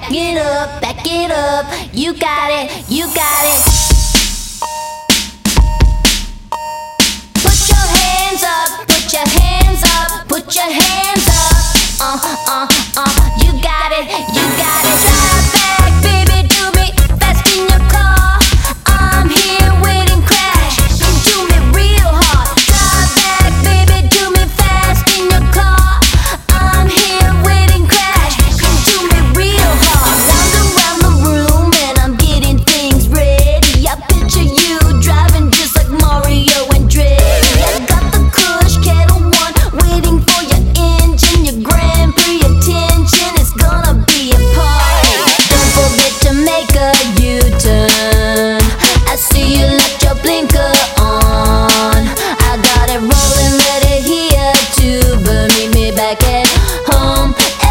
back it up. You got it, you got it. Put your hands up, put your hands up, put your hands up. You got it, you got it. Drive back, baby, do me fast in your car. I'm here waiting, crash. You do me real hard. Drive back, baby, do me fast in your car. I'm here waiting, crash. You do me real hard. Wander around the room and I'm getting things ready. I picture you driving just like Mario and Dreddy. I got the Kush Kettle One waiting for your engine, your Grand Prix attention. It's gonna be a party. Don't forget to make a U-turn. I see you left your blinker on. I got it rolling, ready here to burn. Meet me back at home.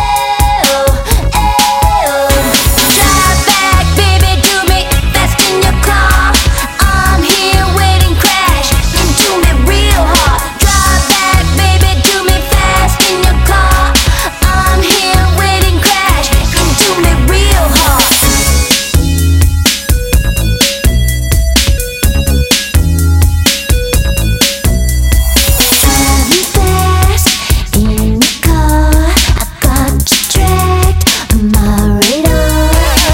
Drive back, baby, do me fast in your car. I'm here waiting, crash. You do me real hard. Drive back, baby, do me fast in your car. I'm here waiting, crash. You do me real hard. Driving fast in the car, I got you tracked on my radar.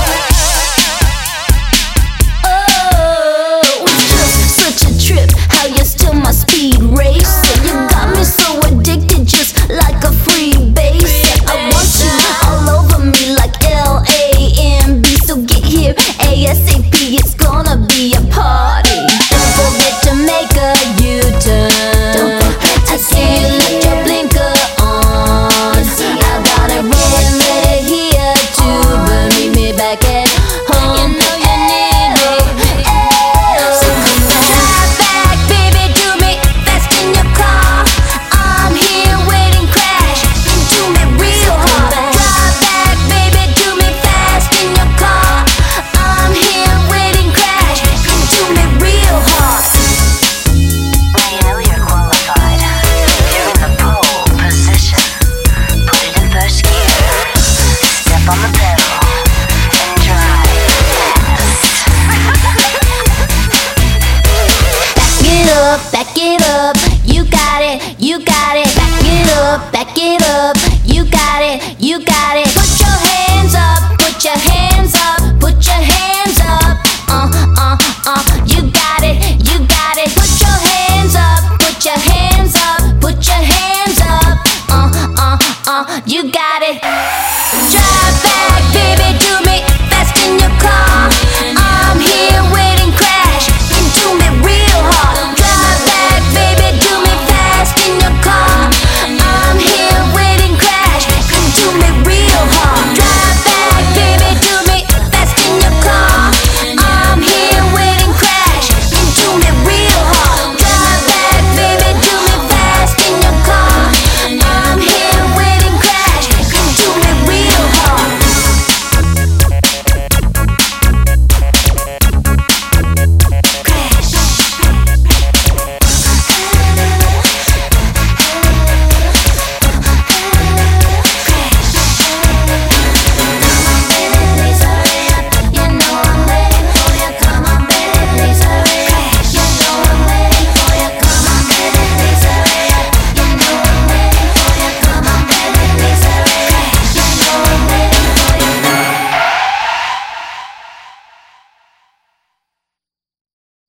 Oh, it's just such a trip how you're still my speed racer. You got me so addicted, just like a free base. I want you all over me like LAMB. So get here ASAP, it's gonna be a party. Don't forget to make a U-turn. I see you left your blinker on. I got it rolling, ready here to burn. Meet me back at home. You know you need me. So come on. Drive back, baby, do me fast in your car. I'm here waiting, crash. You do me real hard. Drive back, baby, do me fast in your car. I'm here waiting, crash. You do me real hard. Now you know you're qualified. You're in the pole position. Put it in first gear. Step on the pedal and drive fast. Back it up, you got it, you got it. Back it up, you got it, you got it. Put your hands up, put your hands up, put your hands up. You got it, you got it. Put your hands up, put your hands up, put your hands up. You got it. Drive